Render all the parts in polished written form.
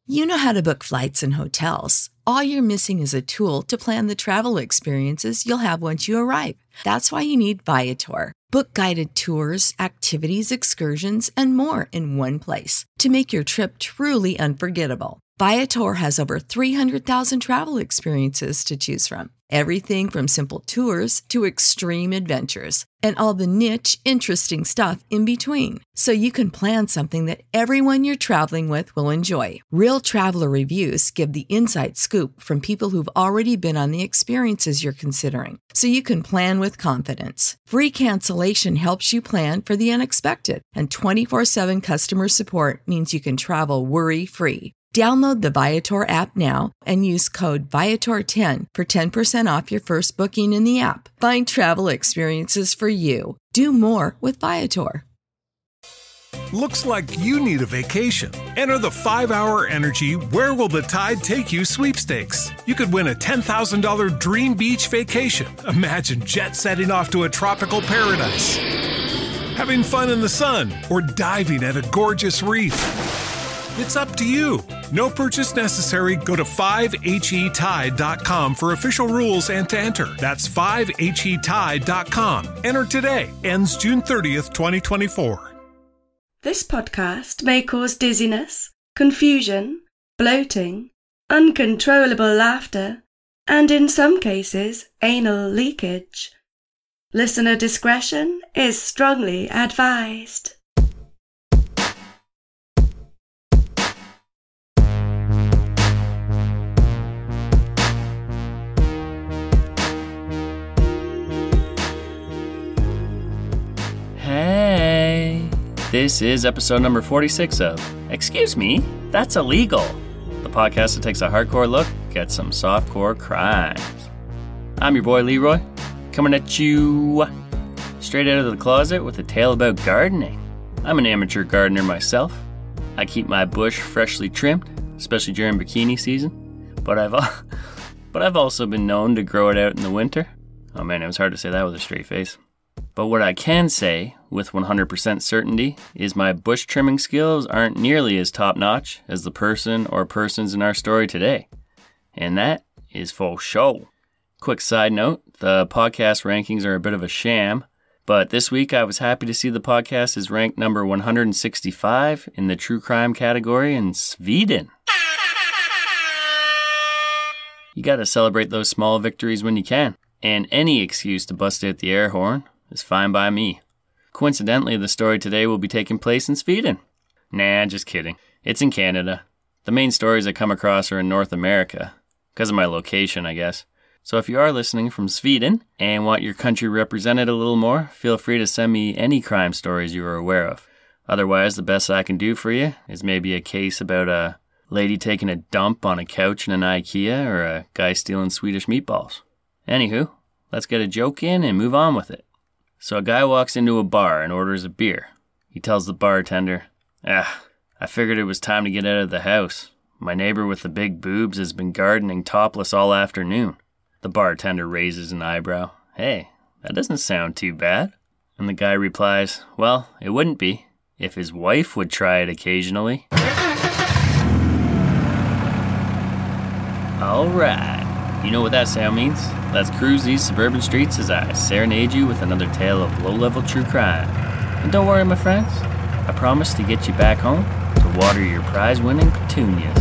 You know how to book flights and hotels. All you're missing is a tool to plan the travel experiences you'll have once you arrive. That's why you need Viator. Book guided tours, activities, excursions, and more in one place to make your trip truly unforgettable. Viator has over 300,000 travel experiences to choose from. Everything from simple tours to extreme adventures and all the niche, interesting stuff in between. So you can plan something that everyone you're traveling with will enjoy. Real traveler reviews give the inside scoop from people who've already been on the experiences you're considering. So you can plan with confidence. Free cancellation helps you plan for the unexpected. And 24/7 customer support means you can travel worry-free. Download the Viator app now and use code Viator10 for 10% off your first booking in the app. Find travel experiences for you. Do more with Viator. Looks like you need a vacation. Enter the 5-Hour Energy Where Will the Tide Take You sweepstakes. You could win a $10,000 dream beach vacation. Imagine jet setting off to a tropical paradise, having fun in the sun, or diving at a gorgeous reef. It's up to you. No purchase necessary. Go to 5HETide.com for official rules and to enter. That's 5HETide.com. Enter today. Ends June 30th, 2024. This podcast may cause dizziness, confusion, bloating, uncontrollable laughter, and in some cases, anal leakage. Listener discretion is strongly advised. This is episode number 46 of Excuse Me, That's Illegal, the podcast that takes a hardcore look at some softcore crimes. I'm your boy Leroy, coming at you straight out of the closet with a tale about gardening. I'm an amateur gardener myself. I keep my bush freshly trimmed, especially during bikini season, but I've also been known to grow it out in the winter. Oh man, it was hard to say that with a straight face. But what I can say with 100% certainty is my bush trimming skills aren't nearly as top-notch as the person or persons in our story today. And that is for show. Quick side note, the podcast rankings are a bit of a sham, but this week I was happy to see the podcast is ranked number 165 in the true crime category in Sweden. You gotta celebrate those small victories when you can, and any excuse to bust out the air horn is fine by me. Coincidentally, the story today will be taking place in Sweden. Nah, just kidding. It's in Canada. The main stories I come across are in North America, because of my location, I guess. So if you are listening from Sweden and want your country represented a little more, feel free to send me any crime stories you are aware of. Otherwise, the best I can do for you is maybe a case about a lady taking a dump on a couch in an IKEA or a guy stealing Swedish meatballs. Anywho, let's get a joke in and move on with it. So a guy walks into a bar and orders a beer. He tells the bartender, I figured it was time to get out of the house. My neighbor with the big boobs has been gardening topless all afternoon. The bartender raises an eyebrow. Hey, that doesn't sound too bad. And the guy replies, well, it wouldn't be if his wife would try it occasionally. Alright. You know what that sound means? Let's cruise these suburban streets as I serenade you with another tale of low-level true crime. And don't worry, my friends. I promise to get you back home to water your prize-winning petunias.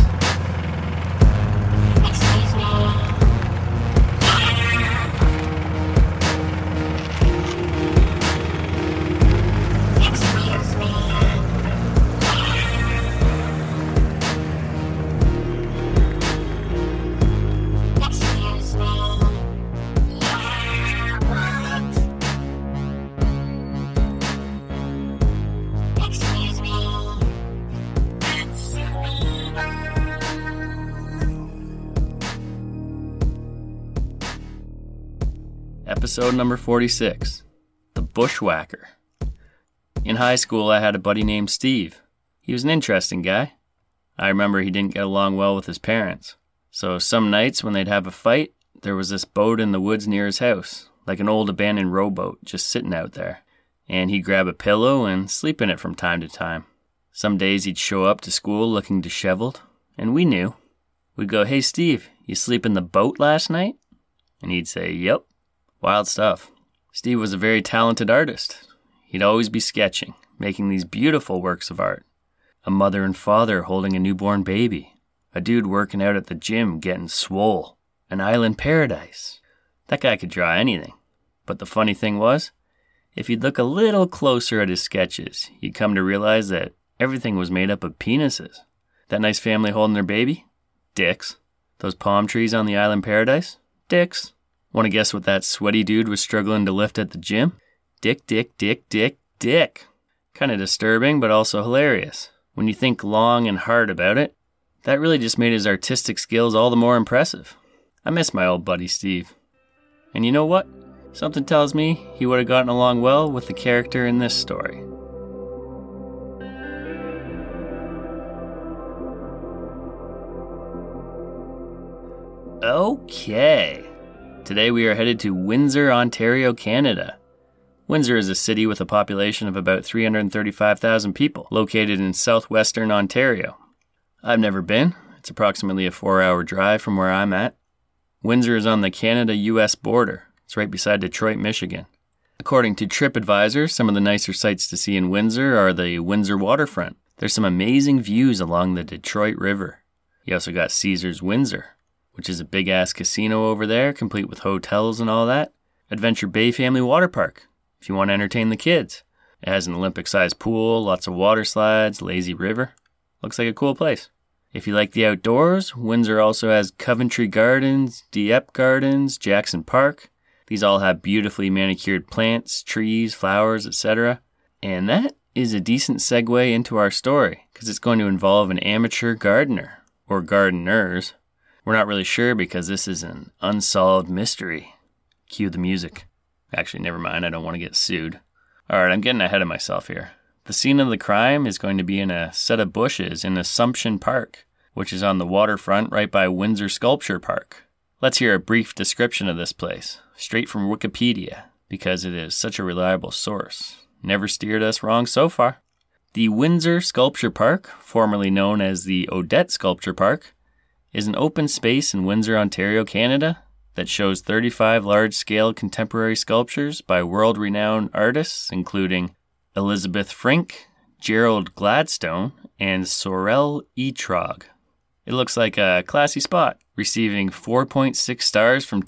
Excuse me. Excuse me. Episode number 46, The Bushwhacker. In high school, I had a buddy named Steve. He was an interesting guy. I remember he didn't get along well with his parents. So some nights when they'd have a fight, there was this boat in the woods near his house, like an old abandoned rowboat just sitting out there. And he'd grab a pillow and sleep in it from time to time. Some days he'd show up to school looking disheveled, And we knew. We'd go, "Hey Steve, you sleep in the boat last night?" And he'd say, "Yep." Wild stuff. Steve was a very talented artist. He'd always be sketching, making these beautiful works of art. A mother and father holding a newborn baby. A dude working out at the gym getting swole. An island paradise. That guy could draw anything. But the funny thing was, if you'd look a little closer at his sketches, you'd come to realize that everything was made up of penises. That nice family holding their baby? Dicks. Those palm trees on the island paradise? Dicks. Want to guess what that sweaty dude was struggling to lift at the gym? Dick, dick, dick, dick, dick. Kind of disturbing, but also hilarious. When you think long and hard about it, that really just made his artistic skills all the more impressive. I miss my old buddy Steve. And you know what? Something tells me he would have gotten along well with the character in this story. Okay. Today we are headed to Windsor, Ontario, Canada. Windsor is a city with a population of about 335,000 people, located in southwestern Ontario. I've never been. It's approximately a 4-hour drive from where I'm at. Windsor is on the Canada-US border. It's right beside Detroit, Michigan. According to TripAdvisor, some of the nicer sights to see in Windsor are the Windsor waterfront. There's some amazing views along the Detroit River. You also got Caesars Windsor, which is a big-ass casino over there, complete with hotels and all that. Adventure Bay Family Water Park, if you want to entertain the kids. It has an Olympic-sized pool, lots of water slides, lazy river. Looks like a cool place. If you like the outdoors, Windsor also has Coventry Gardens, Dieppe Gardens, Jackson Park. These all have beautifully manicured plants, trees, flowers, etc. And that is a decent segue into our story, because it's going to involve an amateur gardener, or gardeners. We're not really sure because this is an unsolved mystery. Cue the music. Actually, never mind, I don't want to get sued. Alright, I'm getting ahead of myself here. The scene of the crime is going to be in a set of bushes in Assumption Park, which is on the waterfront right by Windsor Sculpture Park. Let's hear a brief description of this place, straight from Wikipedia, because it is such a reliable source. Never steered us wrong so far. The Windsor Sculpture Park, formerly known as the Odette Sculpture Park, is an open space in Windsor, Ontario, Canada, that shows 35 large-scale contemporary sculptures by world-renowned artists, including Elizabeth Frink, Gerald Gladstone, and Sorel Etrog. It looks like a classy spot, receiving 4.6 stars from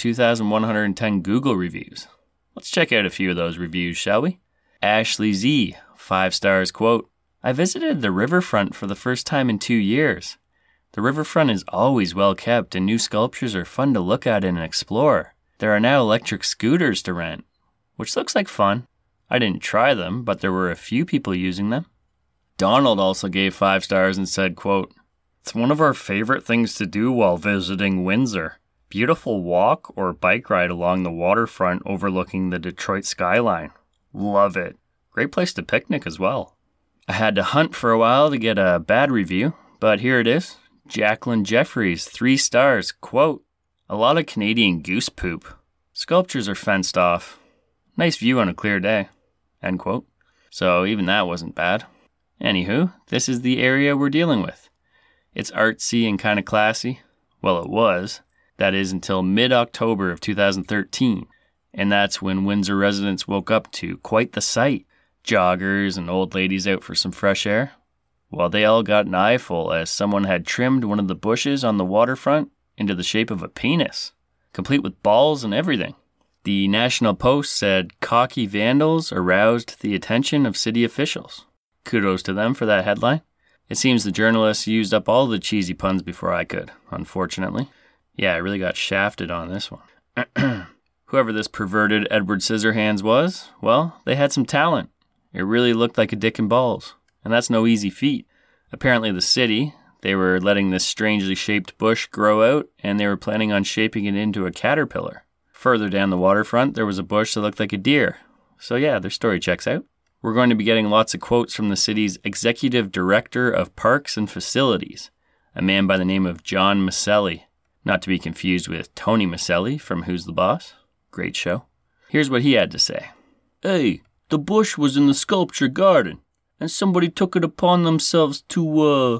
2,110 Google reviews. Let's check out a few of those reviews, shall we? Ashley Z, 5 stars, quote, "I visited the riverfront for the first time in 2 years. The riverfront is always well kept and new sculptures are fun to look at and explore. There are now electric scooters to rent, which looks like fun. I didn't try them, but there were a few people using them." Donald also gave 5 stars and said, quote, "It's one of our favorite things to do while visiting Windsor. Beautiful walk or bike ride along the waterfront overlooking the Detroit skyline. Love it. Great place to picnic as well." I had to hunt for a while to get a bad review, but here it is. Jacqueline Jeffries, 3 stars, quote, "A lot of Canadian goose poop. Sculptures are fenced off. Nice view on a clear day," end quote. So even that wasn't bad. Anywho, this is the area we're dealing with. It's artsy and kind of classy. Well, it was. That is until mid-October of 2013. And that's when Windsor residents woke up to quite the sight. Joggers and old ladies out for some fresh air. Well, they all got an eyeful as someone had trimmed one of the bushes on the waterfront into the shape of a penis, complete with balls and everything. The National Post said cocky vandals aroused the attention of city officials. Kudos to them for that headline. It seems the journalists used up all the cheesy puns before I could, unfortunately. Yeah, I really got shafted on this one. Whoever this perverted Edward Scissorhands was, well, they had some talent. It really looked like a dick and balls. And that's no easy feat. Apparently the city, they were letting this strangely shaped bush grow out, and they were planning on shaping it into a caterpillar. Further down the waterfront, there was a bush that looked like a deer. So yeah, their story checks out. We're going to be getting lots of quotes from the city's Executive Director of Parks and Facilities, a man by the name of John Maselli, not to be confused with Tony Maselli from Who's the Boss? Great show. Here's what he had to say. "Hey, the bush was in the sculpture garden, and somebody took it upon themselves to,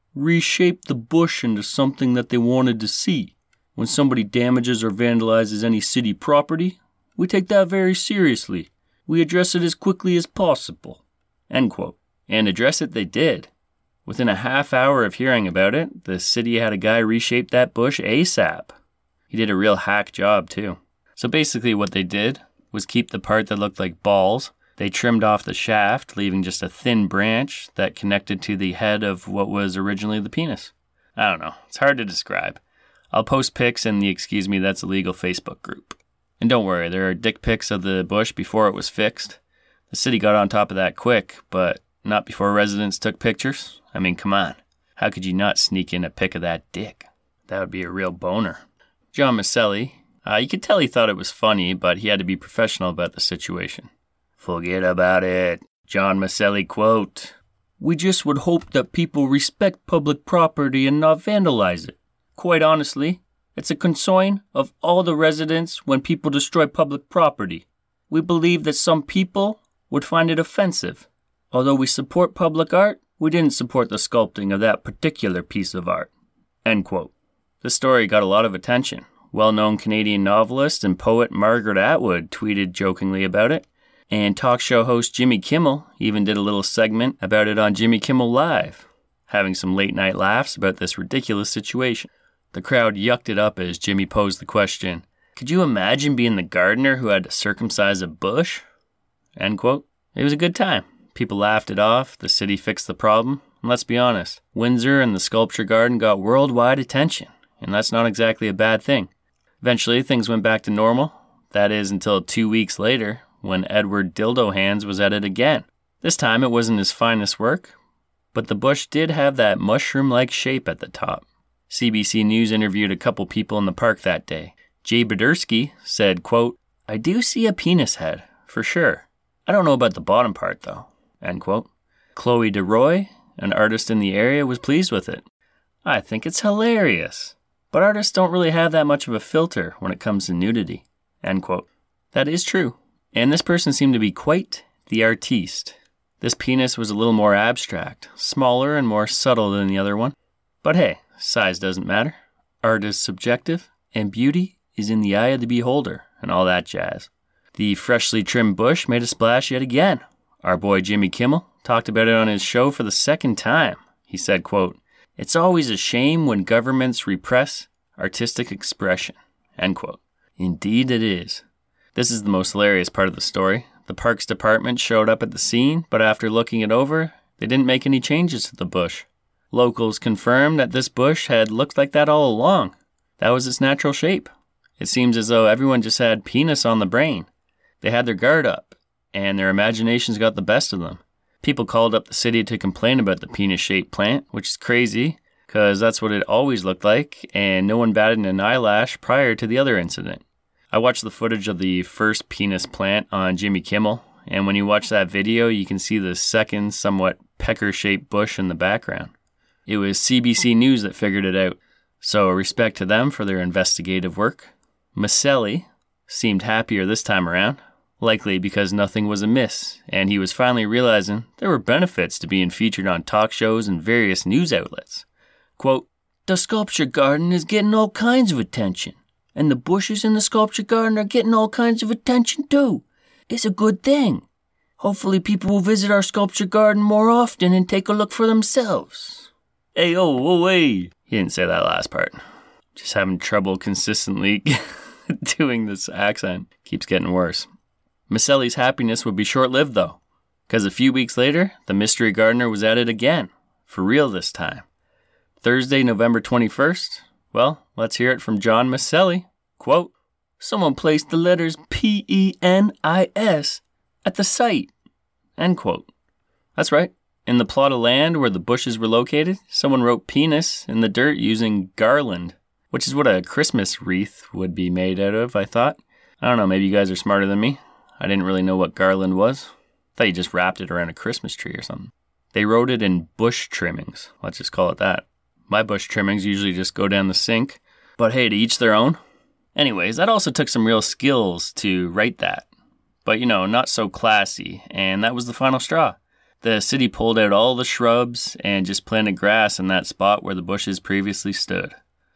reshape the bush into something that they wanted to see. When somebody damages or vandalizes any city property, we take that very seriously. We address it as quickly as possible." End quote. And address it they did. Within a half hour of hearing about it, the city had a guy reshape that bush ASAP. He did a real hack job too. So basically what they did was keep the part that looked like balls. They trimmed off the shaft, leaving just a thin branch that connected to the head of what was originally the penis. I don't know. It's hard to describe. I'll post pics in the Excuse Me That's Illegal Facebook group. And don't worry, there are dick pics of the bush before it was fixed. The city got on top of that quick, but not before residents took pictures. I mean, come on. How could you not sneak in a pic of that dick? That would be a real boner. John Maselli, you could tell he thought it was funny, but he had to be professional about the situation. "Forget about it." John Maselli quote, "We just would hope that people respect public property and not vandalize it. Quite honestly, it's a concern of all the residents when people destroy public property. We believe that some people would find it offensive. Although we support public art, we didn't support the sculpting of that particular piece of art." End quote. This story got a lot of attention. Well-known Canadian novelist and poet Margaret Atwood tweeted jokingly about it, and talk show host Jimmy Kimmel even did a little segment about it on Jimmy Kimmel Live, having some late-night laughs about this ridiculous situation. The crowd yucked it up as Jimmy posed the question, "Could you imagine being the gardener who had to circumcise a bush?" End quote. It was a good time. People laughed it off, the city fixed the problem, and let's be honest, Windsor and the sculpture garden got worldwide attention, and that's not exactly a bad thing. Eventually, things went back to normal. That is, until 2 weeks later, when Edward Dildo Hands was at it again. This time, it wasn't his finest work, but the bush did have that mushroom-like shape at the top. CBC News interviewed a couple people in the park that day. Jay Bedersky said, quote, "I do see a penis head, for sure. I don't know about the bottom part, though." End quote. Chloe DeRoy, an artist in the area, was pleased with it. "I think it's hilarious. But artists don't really have that much of a filter when it comes to nudity." End quote. That is true. And this person seemed to be quite the artiste. This penis was a little more abstract, smaller and more subtle than the other one. But hey, size doesn't matter. Art is subjective, and beauty is in the eye of the beholder, and all that jazz. The freshly trimmed bush made a splash yet again. Our boy Jimmy Kimmel talked about it on his show for the second time. He said, quote, "It's always a shame when governments repress artistic expression." End quote. Indeed it is. This is the most hilarious part of the story. The Parks Department showed up at the scene, but after looking it over, they didn't make any changes to the bush. Locals confirmed that this bush had looked like that all along. That was its natural shape. It seems as though everyone just had penis on the brain. They had their guard up, and their imaginations got the best of them. People called up the city to complain about the penis-shaped plant, which is crazy, because that's what it always looked like, and no one batted an eyelash prior to the other incident. I watched the footage of the first penis plant on Jimmy Kimmel, and when you watch that video, you can see the second, somewhat pecker-shaped bush in the background. It was CBC News that figured it out, so respect to them for their investigative work. Maselli seemed happier this time around, likely because nothing was amiss, and he was finally realizing there were benefits to being featured on talk shows and various news outlets. Quote, "The sculpture garden is getting all kinds of attention, and the bushes in the sculpture garden are getting all kinds of attention too. It's a good thing. Hopefully people will visit our sculpture garden more often and take a look for themselves." Hey, oh, hey. He didn't say that last part. Just having trouble consistently doing this accent. Keeps getting worse. Maselli's happiness would be short-lived, though, because a few weeks later, the mystery gardener was at it again, for real this time. Thursday, November 21st, well, let's hear it from John Maselli. Quote, "Someone placed the letters PENIS at the site." End quote. That's right. In the plot of land where the bushes were located, someone wrote penis in the dirt using garland, which is what a Christmas wreath would be made out of, I thought. I don't know, maybe you guys are smarter than me. I didn't really know what garland was. I thought you just wrapped it around a Christmas tree or something. They wrote it in bush trimmings. Let's just call it that. My bush trimmings usually just go down the sink. But hey, to each their own. Anyways, that also took some real skills to write that. But, not so classy. And that was the final straw. The city pulled out all the shrubs and just planted grass in that spot where the bushes previously stood.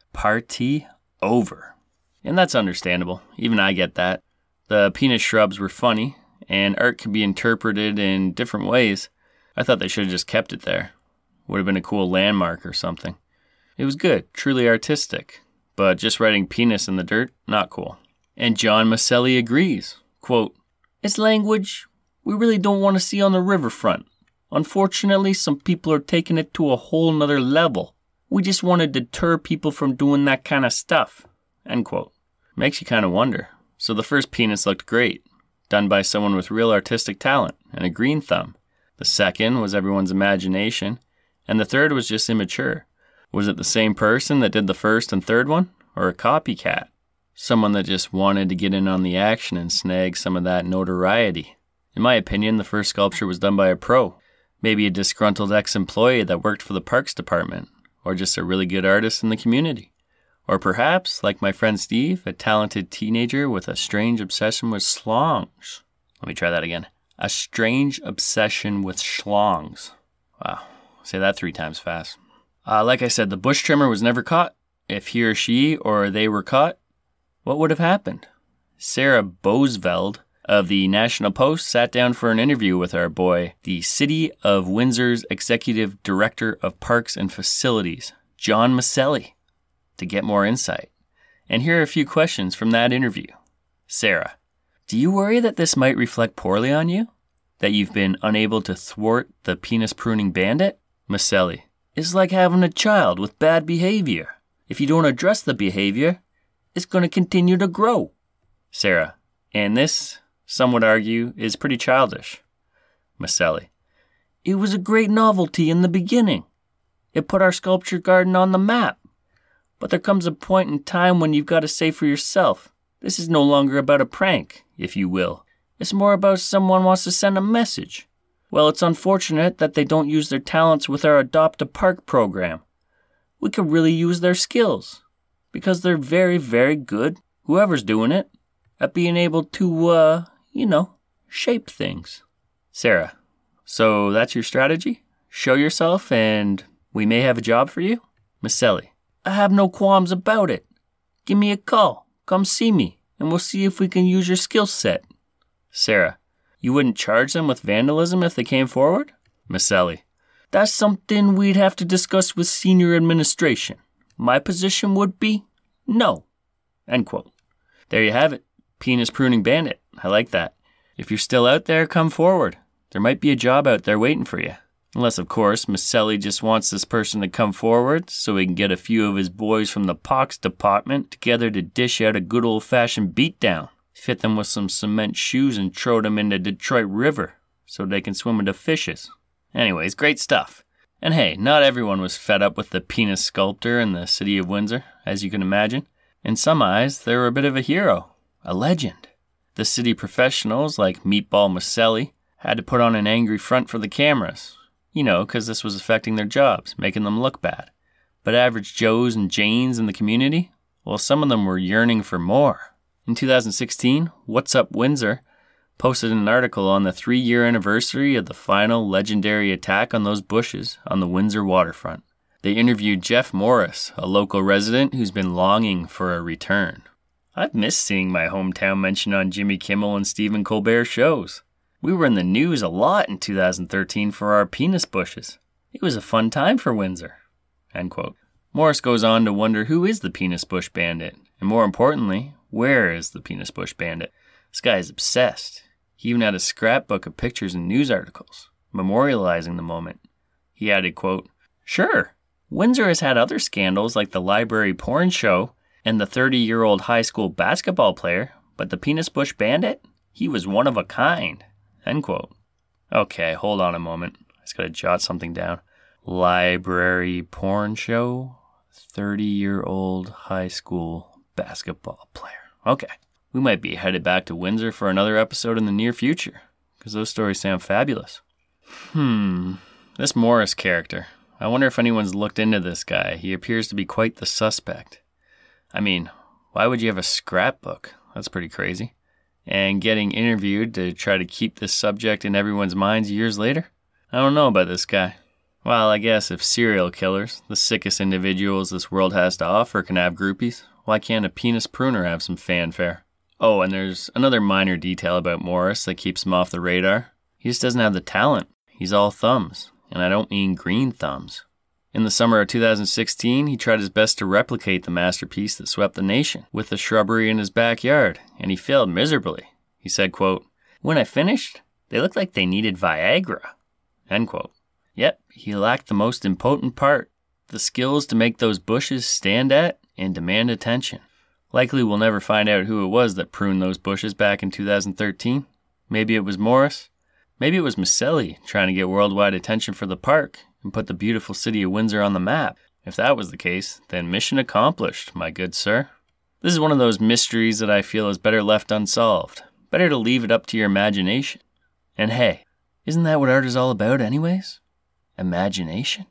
Party over. And that's understandable. Even I get that. The penis shrubs were funny, and art can be interpreted in different ways. I thought they should have just kept it there. Would have been a cool landmark or something. It was good, truly artistic. But just writing penis in the dirt, not cool. And John Maselli agrees. Quote, "It's language we really don't want to see on the riverfront. Unfortunately, some people are taking it to a whole nother level. We just want to deter people from doing that kind of stuff." End quote. Makes you kind of wonder. So the first penis looked great, done by someone with real artistic talent and a green thumb. The second was everyone's imagination, and the third was just immature. Was it the same person that did the first and third one, or a copycat? Someone that just wanted to get in on the action and snag some of that notoriety. In my opinion, the first sculpture was done by a pro. Maybe a disgruntled ex-employee that worked for the parks department, or just a really good artist in the community. Or perhaps, like my friend Steve, a talented teenager with a strange obsession with schlongs. Let me try that again. A strange obsession with schlongs. Wow, say that 3 times fast. Like I said, the bush trimmer was never caught. If he or she or they were caught, what would have happened? Sarah Bosveld of the National Post sat down for an interview with our boy, the City of Windsor's Executive Director of Parks and Facilities, John Maselli, to get more insight. And here are a few questions from that interview. Sarah, do you worry that this might reflect poorly on you? That you've been unable to thwart the penis pruning bandit? Maselli, it's like having a child with bad behavior. If you don't address the behavior, it's going to continue to grow. Sarah, and this, some would argue, is pretty childish. Maselli, it was a great novelty in the beginning. It put our sculpture garden on the map. But there comes a point in time when you've got to say for yourself, this is no longer about a prank, if you will. It's more about someone wants to send a message. Well, it's unfortunate that they don't use their talents with our Adopt a Park program. We could really use their skills, because they're very, very good, whoever's doing it, at being able to, shape things. Sarah, so that's your strategy? Show yourself and we may have a job for you? Maselli, I have no qualms about it. Give me a call, come see me, and we'll see if we can use your skill set. Sarah, you wouldn't charge them with vandalism if they came forward? Maselli, that's something we'd have to discuss with senior administration. My position would be no. End quote. There you have it. Penis pruning bandit. I like that. If you're still out there, come forward. There might be a job out there waiting for you. Unless, of course, Maselli just wants this person to come forward so he can get a few of his boys from the Pox department together to dish out a good old-fashioned beatdown. Fit them with some cement shoes and throw them in the Detroit River so they can swim with the fishes. Anyways, great stuff. And hey, not everyone was fed up with the penis sculptor in the city of Windsor, as you can imagine. In some eyes, they were a bit of a hero, a legend. The city professionals, like Meatball Maselli, had to put on an angry front for the cameras. Because this was affecting their jobs, making them look bad. But average Joes and Janes in the community, well, some of them were yearning for more. In 2016, What's Up Windsor posted an article on the 3-year anniversary of the final legendary attack on those bushes on the Windsor waterfront. They interviewed Jeff Morris, a local resident who's been longing for a return. I've missed seeing my hometown mentioned on Jimmy Kimmel and Stephen Colbert shows. We were in the news a lot in 2013 for our penis bushes. It was a fun time for Windsor. End quote. Morris goes on to wonder who is the penis bush bandit, and more importantly, where is the penis bush bandit? This guy is obsessed. He even had a scrapbook of pictures and news articles, memorializing the moment. He added, quote, "Sure, Windsor has had other scandals like the library porn show and the 30-year-old high school basketball player, but the penis bush bandit? He was one of a kind." End quote. Okay, hold on a moment. I just gotta jot something down. Library porn show, 30-year-old high school basketball player. Okay, we might be headed back to Windsor for another episode in the near future, because those stories sound fabulous. This Morris character. I wonder if anyone's looked into this guy. He appears to be quite the suspect. I mean, why would you have a scrapbook? That's pretty crazy. And getting interviewed to try to keep this subject in everyone's minds years later? I don't know about this guy. Well, I guess if serial killers, the sickest individuals this world has to offer, can have groupies, why can't a penis pruner have some fanfare? Oh, and there's another minor detail about Morris that keeps him off the radar. He just doesn't have the talent. He's all thumbs, and I don't mean green thumbs. In the summer of 2016, he tried his best to replicate the masterpiece that swept the nation with the shrubbery in his backyard, and he failed miserably. He said, quote, "When I finished, they looked like they needed Viagra," end quote. Yep, he lacked the most important part, the skills to make those bushes stand at and demand attention. Likely we'll never find out who it was that pruned those bushes back in 2013. Maybe it was Morris. Maybe it was Maselli trying to get worldwide attention for the park and put the beautiful city of Windsor on the map. If that was the case, then mission accomplished, my good sir. This is one of those mysteries that I feel is better left unsolved. Better to leave it up to your imagination. And hey, isn't that what art is all about anyways? Imagination.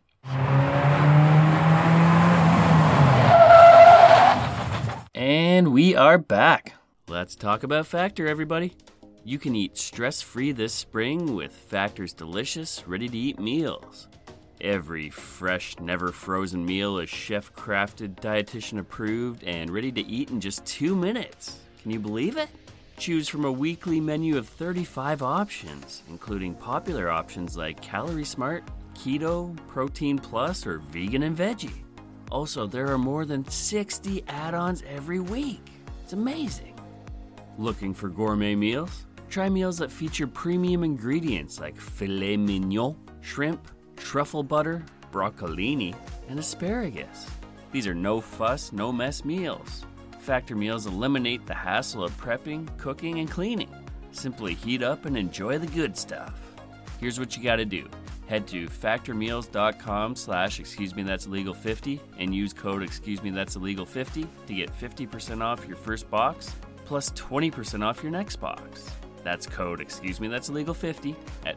And we are back. Let's talk about Factor, everybody. You can eat stress-free this spring with Factor's delicious, ready-to-eat meals. Every fresh, never-frozen meal is chef-crafted, dietitian-approved, and ready to eat in just 2 minutes. Can you believe it? Choose from a weekly menu of 35 options, including popular options like Calorie Smart, Keto, Protein Plus, or Vegan and Veggie. Also, there are more than 60 add-ons every week. It's amazing. Looking for gourmet meals? Try meals that feature premium ingredients like filet mignon, shrimp, truffle butter, broccolini, and asparagus. These are no-fuss, no-mess meals. Factor meals eliminate the hassle of prepping, cooking, and cleaning. Simply heat up and enjoy the good stuff. Here's what you gotta do. Head to factormeals.com/excuse-me-that's-illegal50 and use code excuse-me-that's-illegal50 to get 50% off your first box plus 20% off your next box. That's code excuse-me-that's-illegal50 at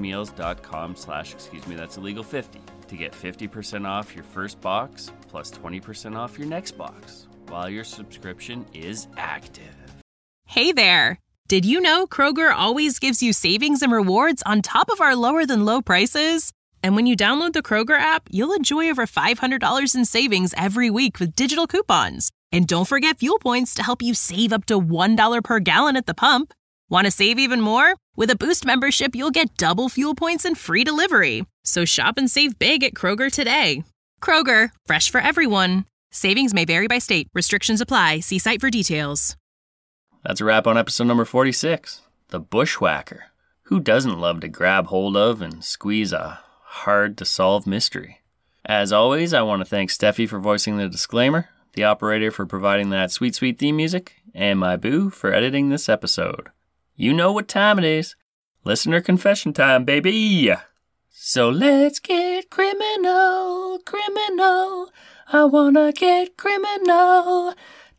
factormeals.com/excuse-me-that's-illegal50 to get 50% off your first box plus 20% off your next box while your subscription is active. Hey there! Did you know Kroger always gives you savings and rewards on top of our lower-than-low prices? And when you download the Kroger app, you'll enjoy over $500 in savings every week with digital coupons. And don't forget fuel points to help you save up to $1 per gallon at the pump. Want to save even more? With a Boost membership, you'll get double fuel points and free delivery. So shop and save big at Kroger today. Kroger, fresh for everyone. Savings may vary by state. Restrictions apply. See site for details. That's a wrap on episode number 46, The Bushwhacker. Who doesn't love to grab hold of and squeeze a hard-to-solve mystery? As always, I want to thank Steffi for voicing the disclaimer, the operator for providing that sweet, sweet theme music, and my boo for editing this episode. You know what time it is. Listener confession time, baby. So let's get criminal, criminal. I wanna get criminal.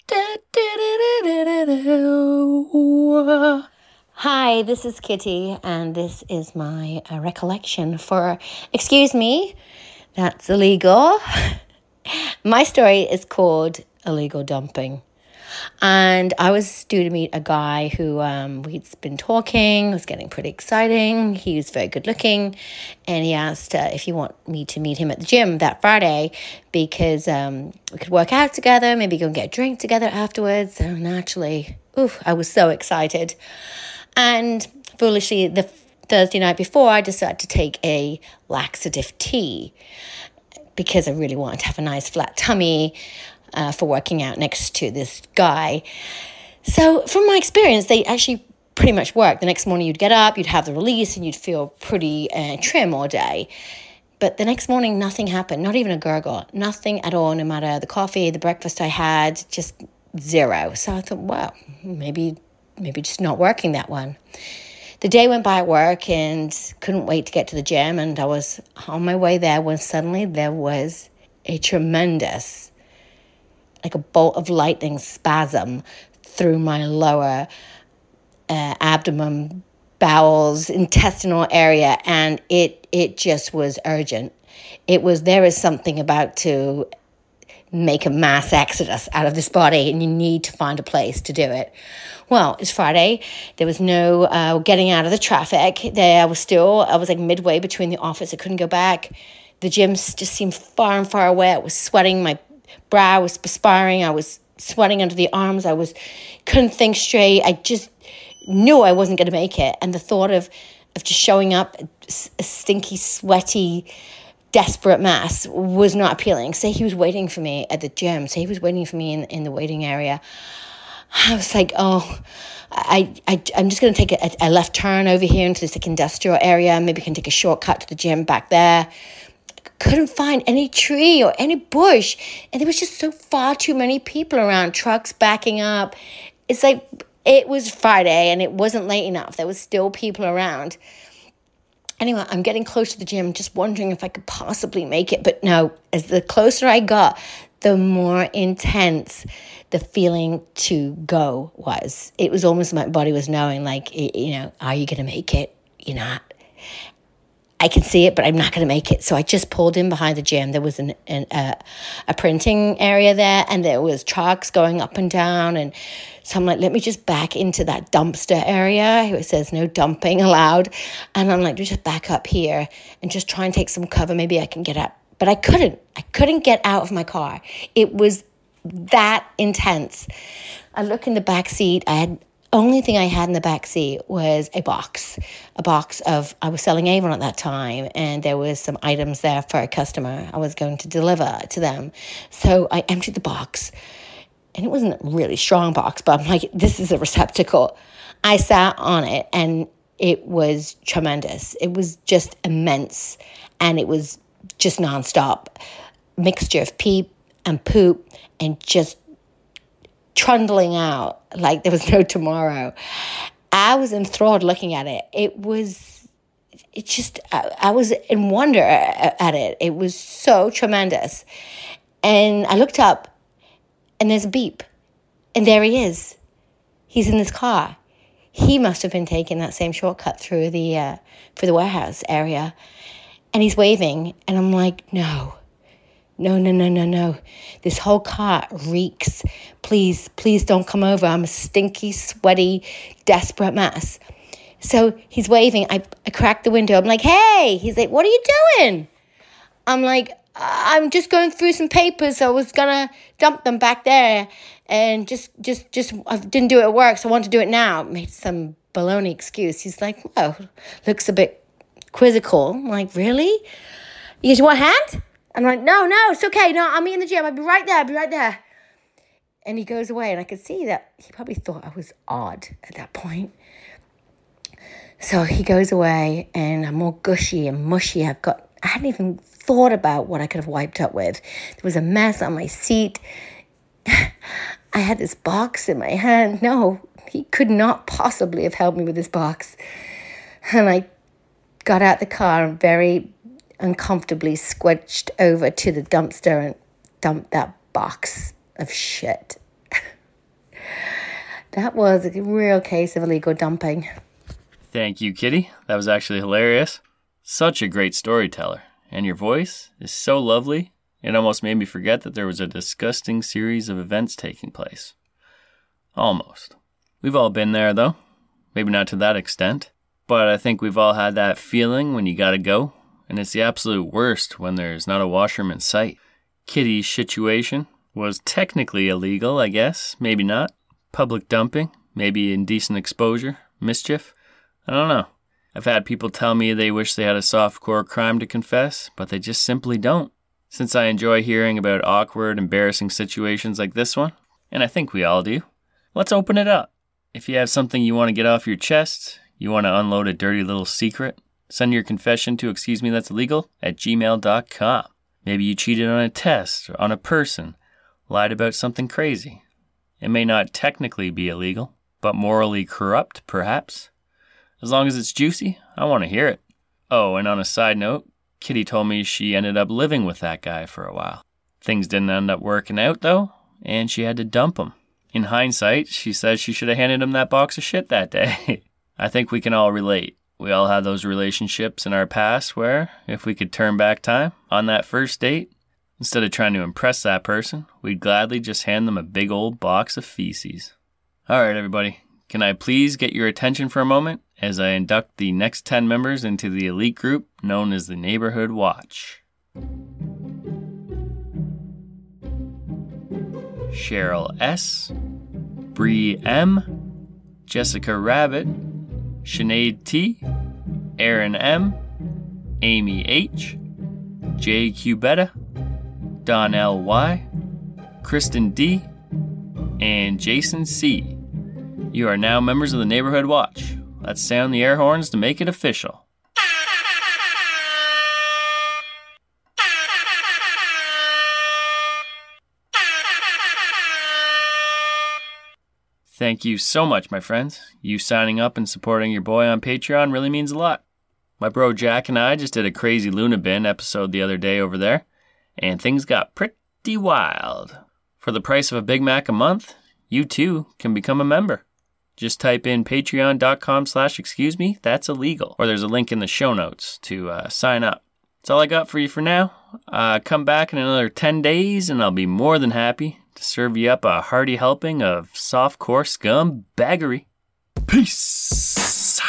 Hi, this is Kitty, and this is my recollection for Excuse Me, That's Illegal. My story is called Illegal Dumping. And I was due to meet a guy who we'd been talking. It was getting pretty exciting. He was very good looking. And he asked if you want me to meet him at the gym that Friday because we could work out together, maybe go and get a drink together afterwards. So naturally, I was so excited. And foolishly, the Thursday night before, I decided to take a laxative tea because I really wanted to have a nice flat tummy for working out next to this guy. So from my experience, they actually pretty much work. The next morning you'd get up, you'd have the release, and you'd feel pretty trim all day. But the next morning, nothing happened, not even a gurgle, nothing at all, no matter the coffee, the breakfast I had, just zero. So I thought, well, maybe just not working that one. The day went by at work and couldn't wait to get to the gym, and I was on my way there when suddenly there was a tremendous, like a bolt of lightning spasm through my lower abdomen, bowels, intestinal area, and it just was urgent. There is something about to make a mass exodus out of this body, and you need to find a place to do it. Well, it's Friday. There was no getting out of the traffic. I was like midway between the office. I couldn't go back. The gym just seemed far and far away. I was sweating. My brow was perspiring. I was sweating under the arms. Couldn't think straight. I just knew I wasn't going to make it. And the thought of just showing up a stinky, sweaty, desperate mess was not appealing. So he was waiting for me at the gym. So he was waiting for me in the waiting area. I was like, I'm just going to take a left turn over here into this like industrial area. Maybe I can take a shortcut to the gym back there. Couldn't find any tree or any bush. And there was just so far too many people around, trucks backing up. It's like it was Friday and it wasn't late enough. There was still people around. Anyway, I'm getting close to the gym, just wondering if I could possibly make it. But no, as the closer I got, the more intense the feeling to go was. It was almost my body was knowing, like, are you going to make it? You're not. I can see it, but I'm not going to make it. So I just pulled in behind the gym. There was a printing area there, and there was trucks going up and down. And so I'm like, let me just back into that dumpster area. It says no dumping allowed. And I'm like, just back up here and just try and take some cover. Maybe I can get up. But I couldn't. I couldn't get out of my car. It was that intense. I look in the back seat. Only thing I had in the back seat was a box of, I was selling Avon at that time, and there was some items there for a customer I was going to deliver to them. So I emptied the box, and it wasn't a really strong box, but I'm like, this is a receptacle. I sat on it, and it was tremendous. It was just immense, and it was just nonstop. Mixture of pee and poop and just trundling out like there was no tomorrow. I was enthralled looking at it. I was in wonder at it. It was so tremendous. And I looked up, and there's a beep. And there he is. He's in this car. He must have been taking that same shortcut through the warehouse area. And he's waving, and I'm like, No. This whole car reeks. Please don't come over. I'm a stinky, sweaty, desperate mess. So he's waving. I crack the window. I'm like, hey. He's like, what are you doing? I'm like, I'm just going through some papers. I was going to dump them back there. And just I didn't do it at work, so I want to do it now. Made some baloney excuse. He's like, well, looks a bit quizzical. I'm like, really? You want a hand? I'm like, no, it's okay. No, I'll meet in the gym. I'll be right there. And he goes away, and I could see that he probably thought I was odd at that point. So he goes away, and I'm all gushy and mushy. I hadn't even thought about what I could have wiped up with. There was a mess on my seat. I had this box in my hand. No, he could not possibly have helped me with this box. And I got out the car and very uncomfortably squished over to the dumpster and dumped that box of shit. That was a real case of illegal dumping. Thank you, Kitty. That was actually hilarious. Such a great storyteller. And your voice is so lovely, it almost made me forget that there was a disgusting series of events taking place. Almost. We've all been there, though. Maybe not to that extent. But I think we've all had that feeling when you gotta go. And it's the absolute worst when there's not a washroom in sight. Kitty's situation was technically illegal, I guess. Maybe not. Public dumping. Maybe indecent exposure. Mischief. I don't know. I've had people tell me they wish they had a softcore crime to confess, but they just simply don't. Since I enjoy hearing about awkward, embarrassing situations like this one, and I think we all do, let's open it up. If you have something you want to get off your chest, you want to unload a dirty little secret, send your confession to excusemethat'sillegal@gmail.com. Maybe you cheated on a test or on a person, lied about something crazy. It may not technically be illegal, but morally corrupt, perhaps. As long as it's juicy, I want to hear it. Oh, and on a side note, Kitty told me she ended up living with that guy for a while. Things didn't end up working out, though, and she had to dump him. In hindsight, she says she should have handed him that box of shit that day. I think we can all relate. We all had those relationships in our past where, if we could turn back time on that first date, Instead of trying to impress that person, we'd gladly just hand them a big old box of feces. All right, everybody, can I please get your attention for a moment as I induct the next 10 members into the elite group known as the Neighborhood Watch. Cheryl S., Bree M., Jessica Rabbit, Sinead T., Aaron M., Amy H., Jay Cubetta, Donnell Y., Kristen D., and Jason C. You are now members of the Neighborhood Watch. Let's sound the air horns to make it official. Thank you so much, my friends. You signing up and supporting your boy on Patreon really means a lot. My bro Jack and I just did a Crazy Luna Bin episode the other day over there, and things got pretty wild. For the price of a Big Mac a month, you too can become a member. Just type in patreon.com/excuse-me, that's illegal. Or there's a link in the show notes to sign up. That's all I got for you for now. Come back in another 10 days and I'll be more than happy to serve you up a hearty helping of softcore scum baggery. Peace!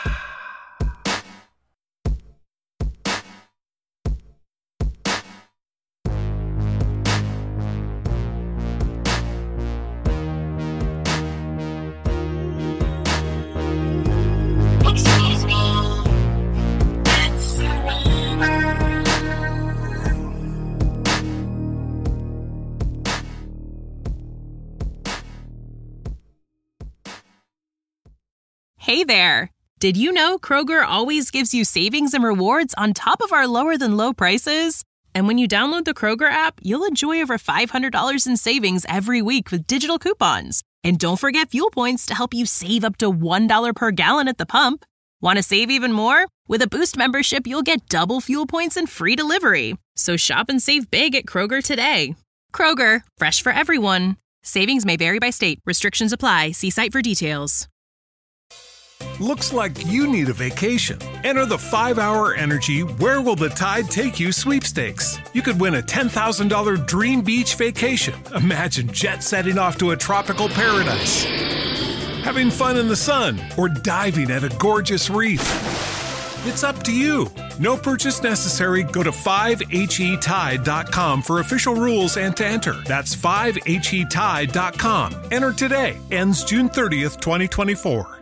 Hey there! Did you know Kroger always gives you savings and rewards on top of our lower-than-low prices? And when you download the Kroger app, you'll enjoy over $500 in savings every week with digital coupons. And don't forget fuel points to help you save up to $1 per gallon at the pump. Want to save even more? With a Boost membership, you'll get double fuel points and free delivery. So shop and save big at Kroger today. Kroger, fresh for everyone. Savings may vary by state. Restrictions apply. See site for details. Looks like you need a vacation. Enter the 5-Hour Energy Where Will the Tide Take You sweepstakes. You could win a $10,000 dream beach vacation. Imagine jet setting off to a tropical paradise, having fun in the sun, or diving at a gorgeous reef. It's up to you. No purchase necessary. Go to 5HETide.com for official rules and to enter. That's 5HETide.com. Enter today. Ends June 30th, 2024.